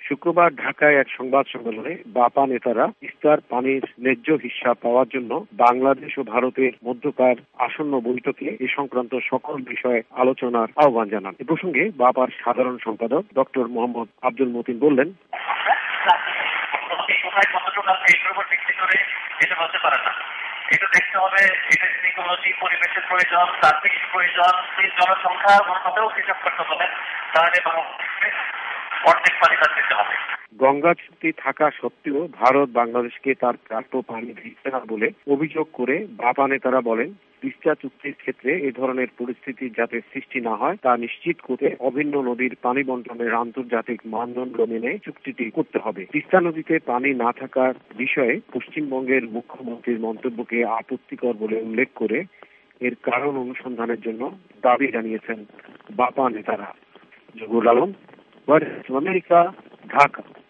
শুক্রবার ঢাকায় এক সংবাদ সম্মেলনে বাপা নেতারা তিস্তার পানির ন্যায্য হিস্যা পাওয়ার জন্য বাংলাদেশ ও ভারতের মধ্যকার আসন্ন বৈঠকে এ সংক্রান্ত সকল বিষয়ে আলোচনার আহ্বান জানান। এ প্রসঙ্গে বাপার সাধারণ সম্পাদক ডক্টর মোহাম্মদ আব্দুল মতিন বললেন, এটা দেখতে হবে, এটা ইকোলজি, পরিবেশের প্রয়োজন, তাত্ত্বিক প্রয়োজন, জনসংখ্যা মতো হিসাব করতে হবে, তাহলে অর্ধেক পানি তার দিতে হবে। গঙ্গা চুক্তি থাকা সত্ত্বেও ভারত বাংলাদেশকে তার প্রাপ্য পানি দিচ্ছে না বলে অভিযোগ করে বাপা নেতারা বলেন, তিস্তা চুক্তির ক্ষেত্রে এ ধরনের পরিস্থিতি যাতে সৃষ্টি না হয় তা নিশ্চিত করে অভিন্ন নদীর পানি বন্টনের আন্তর্জাতিক মানদণ্ড মেনে চুক্তিটি করতে হবে। তিস্তা নদীতে পানি না থাকার বিষয়ে পশ্চিমবঙ্গের মুখ্যমন্ত্রীর মন্তব্যকে আপত্তিকর বলে উল্লেখ করে এর কারণ অনুসন্ধানের জন্য দাবি জানিয়েছেন বাপা নেতারা। Zahur Alam, voice of America, Dhaka.